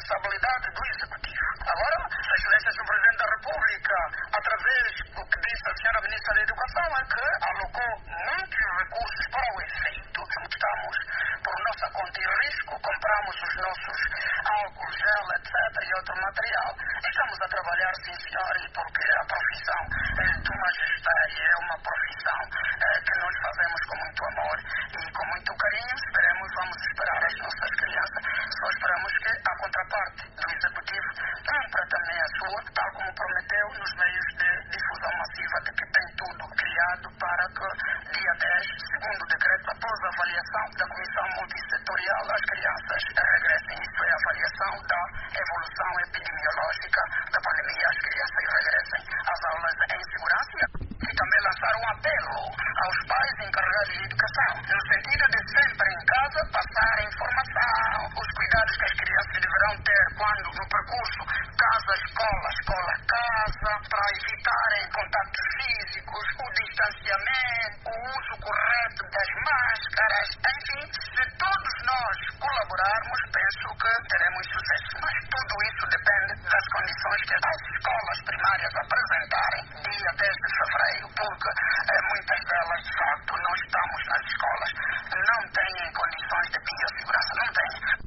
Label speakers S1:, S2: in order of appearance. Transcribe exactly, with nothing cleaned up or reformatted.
S1: responsabilidade do Executivo. Agora, a Excelência do Presidente da República, através do que disse a senhora Ministra da Educação, é que alocou muitos recursos para o efeito. Estamos, por nossa conta e risco, compramos os nossos álcool, gel, etcétera e outro material. Estamos a trabalhar, sim senhor, porque a profissão eh, do magistério é uma profissão eh, que nós fazemos com muito amor e com muito carinho. Esperemos, vamos esperar as nossas crianças. Só esperamos que a contraparte do Executivo cumpra também a sua, tal como prometeu nos meios de difusão massiva, de que tem tudo criado para que dia dez, segundo o decreto, após a avaliação da Comissão Multissetorial, as crianças regressem. Isso é a avaliação da evolução epidemiológica da pandemia. As crianças regressem às aulas em segurança e também lançar um apelo aos pais encarregados de educação, no sentido de sempre em casa passar a informação, os cuidados que as crianças deverão ter quando no percurso casa-escola, escola-casa, para evitarem contatos físicos, o distanciamento, o uso correto das máscaras. Enfim, se todos nós colaborarmos, penso que teremos sucesso. Mas tudo isso depende das condições que as escolas primárias apresentarem dia dez de fevereiro, porque eh, muitas delas, de facto, não estamos nas escolas, não têm condições de biossegurança, não têm.